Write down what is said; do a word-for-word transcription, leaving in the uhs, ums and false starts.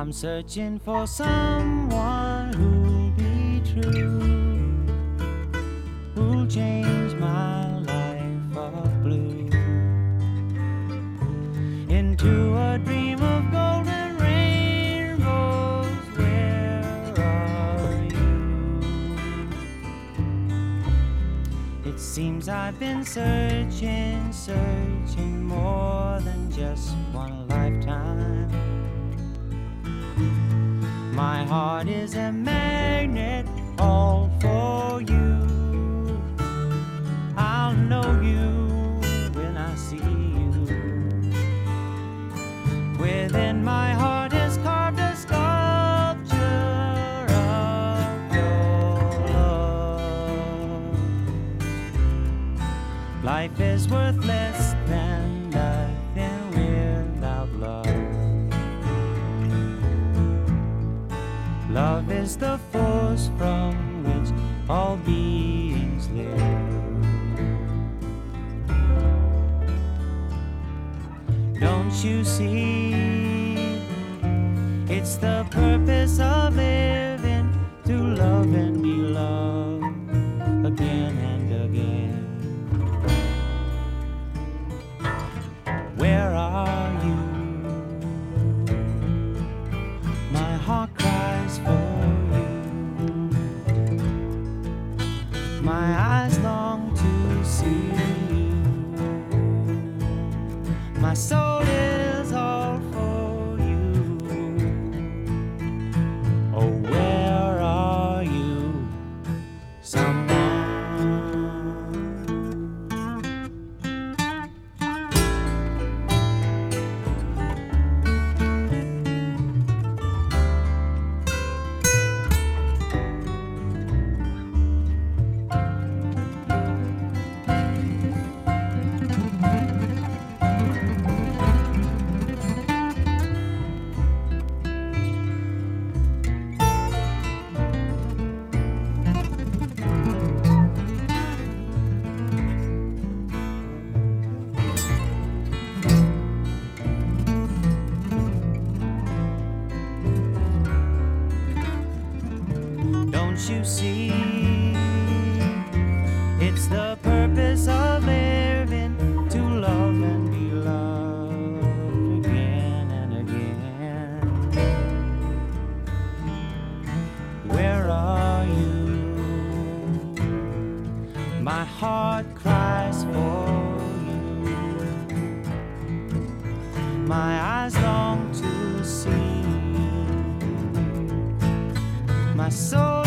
I'm searching for someone who'll be true, who'll change my life of blue into a dream of golden rainbows. Where are you? It seems I've been searching, searching more than just one lifetime. My heart is a magnet, all for you. I'll know you when I see you. Within my heart is carved a sculpture of your love. Life is worth less than nothing without love. Love is the force from which all beings live. Don't you see? It's the purpose of living, to love and be loved again and again. Where are you? My heart cries for you. My eyes long to see you. My soul is all for you. Oh, where are you, someone? Don't you see? It's the purpose of living, to love and be loved again and again. Where are you? My heart cries for you. My eyes long to see you. My soul